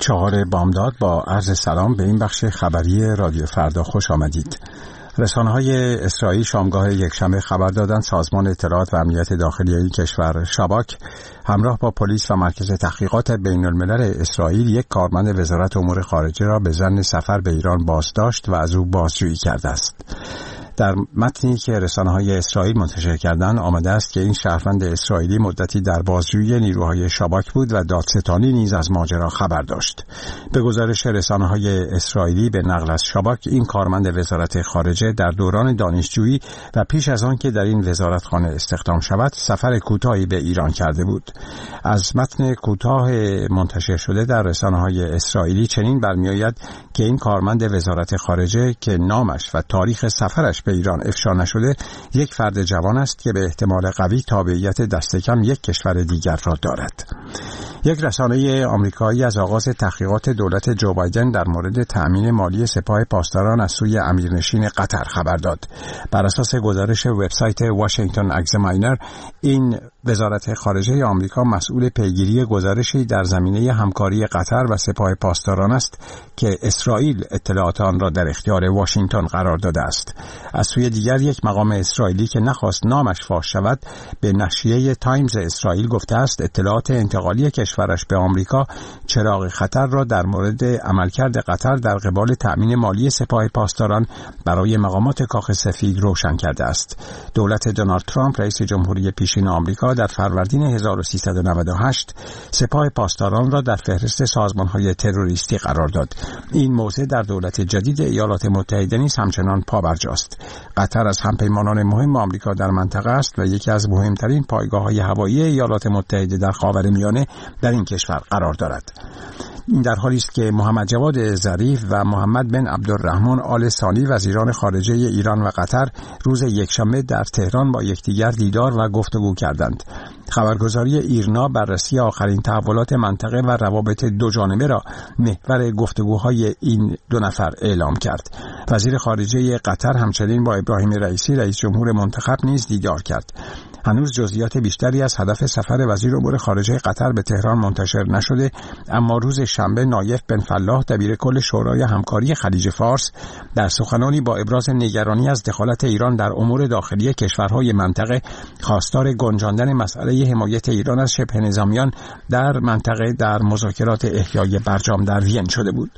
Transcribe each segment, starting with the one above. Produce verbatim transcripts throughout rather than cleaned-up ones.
چهار بامداد با عرض سلام به این بخش خبری رادیو فردا خوش آمدید. رسانه‌های اسرائیل شامگاه یکشنبه خبر دادند سازمان اطلاعات و امنیت داخلی کشور شباک همراه با پلیس و مرکز تحقیقات بین الملل اسرائیل یک کارمند وزارت امور خارجه را به ظن سفر به ایران بازداشت و از او بازجویی کرده است. در متنی که رسانه‌های اسرائیل منتشر کردند آمده است که این شهروند اسرائیلی مدتی در بازجویی نیروهای شباک بود و دادستانی نیز از ماجرا خبر داشت. به گزارش رسانه‌های اسرائیلی به نقل از شباک، این کارمند وزارت خارجه در دوران دانشجویی و پیش از آن که در این وزارتخانه استخدام شود سفر کوتاهی به ایران کرده بود. از متن کوتاه منتشر شده در رسانه‌های اسرائیلی چنین برمی‌آید که این کارمند وزارت خارجه که نامش و تاریخ سفرش به ایران افشا نشده یک فرد جوان است که به احتمال قوی تابعیت دست کم یک کشور دیگر را دارد. یک رسانه آمریکایی از آغاز تحقیقات دولت جو بایدن در مورد تأمین مالی سپاه پاسداران از سوی امیرنشین قطر خبر داد. بر اساس گزارش وبسایت واشنگتن اگزاماینر، این وزارت خارجه آمریکا مسئول پیگیری گزارشی در زمینه همکاری قطر و سپاه پاسداران است که اسرائیل اطلاعات آن را در اختیار واشنگتن قرار داده است. از سوی دیگر یک مقام اسرائیلی که نخواست نامش فاش شود به نشریه تایمز اسرائیل گفته است اطلاعات انتقالی کشورش به آمریکا چراغ خطر را در مورد عملکرد قطر در قبال تأمین مالی سپاه پاسداران برای مقامات کاخ سفید روشن کرده است. دولت دونالد ترامپ رئیس جمهوری پیشین آمریکا در فروردین هزار و سیصد و نود و هشت سپاه پاسداران را در فهرست سازمان‌های تروریستی قرار داد. این موضع در دولت جدید ایالات متحده نیز همچنان پابرجاست. قطر از همپیمانان مهم آمریکا در منطقه است و یکی از مهمترین پایگاه‌های هوایی ایالات متحده در خاورمیانه در این کشور قرار دارد. این در حالی است که محمد جواد ظریف و محمد بن عبدالرحمن آل ثانی وزیران خارجه ایران و قطر روز یکشنبه در تهران با یکدیگر دیدار و گفتگو کردند. خبرگزاری ایرنا بررسی آخرین تحولات منطقه و روابط دو جانبه را محور گفتگوهای این دو نفر اعلام کرد. وزیر خارجه قطر همچنین با ابراهیم رئیسی رئیس جمهور منتخب نیز دیدار کرد. هنوز جزئیات بیشتری از هدف سفر وزیر امور خارجه قطر به تهران منتشر نشده، اما روز شنبه نایف بن فلاح دبیرکل شورای همکاری خلیج فارس در سخنانی با ابراز نگرانی از دخالت ایران در امور داخلی کشورهای منطقه خواستار گنجاندن مسئله حمایت ایران از شبه نظامیان در منطقه در مذاکرات احیای برجام در وین شده بود.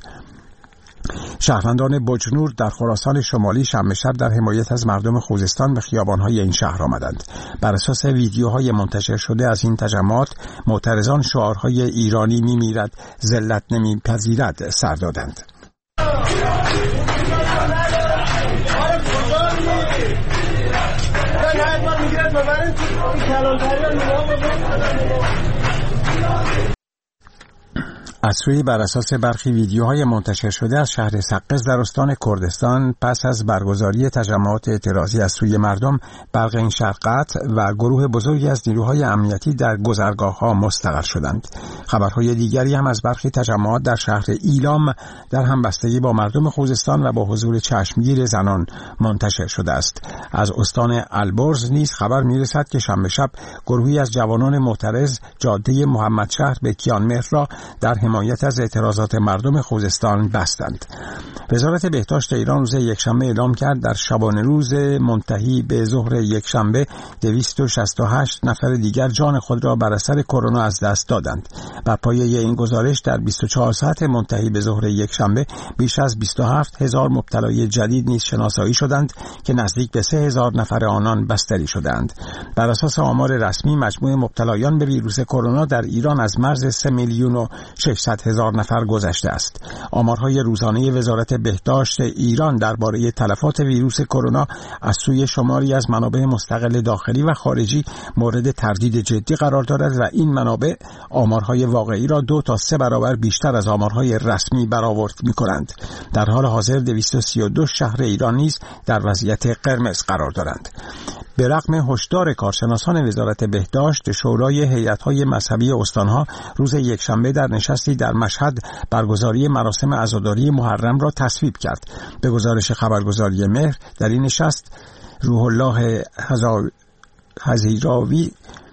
شهروندان بجنور در خراسان شمالی شنبه شب در حمایت از مردم خوزستان به خیابان‌های این شهر آمدند. بر اساس ویدیوهای منتشر شده از این تجمعات، معترضان شعارهای ایرانی می‌میرد، ذلت نمی‌پذیرد سر دادند. از سوی بر اساس برخی ویدیوهای منتشر شده از شهر سقز در استان کردستان پس از برگزاری تجمعات اعتراضی از سوی مردم، برق این شهر قطع و گروه بزرگی از نیروهای امنیتی در گذرگاه‌ها مستقر شدند. خبرهای دیگری هم از برخی تجمعات در شهر ایلام در همبستگی با مردم خوزستان و با حضور چشمگیر زنان منتشر شده است. از استان البرز نیز خبر می‌رسد که شنبه شب گروهی از جوانان معترض جاده محمدشهر به کیانمهر را در حمایت از اعتراضات مردم خوزستان بستند. وزارت بهداشت ایران روز یکشنبه اعلام کرد در شبانه روز منتهی به ظهر یکشنبه دویست و شصت و هشت نفر دیگر جان خود را بر اثر کرونا از دست دادند. بر پایه این گزارش در بیست و چهار ساعت منتهی به ظهر یکشنبه بیش از بیست و هفت هزار مبتلای جدید نیز شناسایی شدند که نزدیک به سه هزار نفر آنان بستری شدند. بر اساس آمار رسمی مجموع مبتلایان به ویروس کرونا در ایران از مرز سه میلیون و ششصد هزار نفر گذشته است. آمارهای روزانه وزارت بهداشت ایران درباره تلفات ویروس کرونا از سوی شماری از منابع مستقل داخلی و خارجی مورد تردید جدی قرار دارد و این منابع آمارهای واقعی را دو تا سه برابر بیشتر از آمارهای رسمی برآورد می‌کنند. در حال حاضر دویست و سی و دو شهر ایران نیز در وضعیت قرمز قرار دارند. به رغم هشدار کارشناسان وزارت بهداشت، شورای هیئت‌های مذهبی استان‌ها روز یکشنبه در نشستی در مشهد برگزاری مراسم عزاداری محرم را تصویب کرد. به گزارش خبرگزاری مهر در این نشست روح الله هزیراوی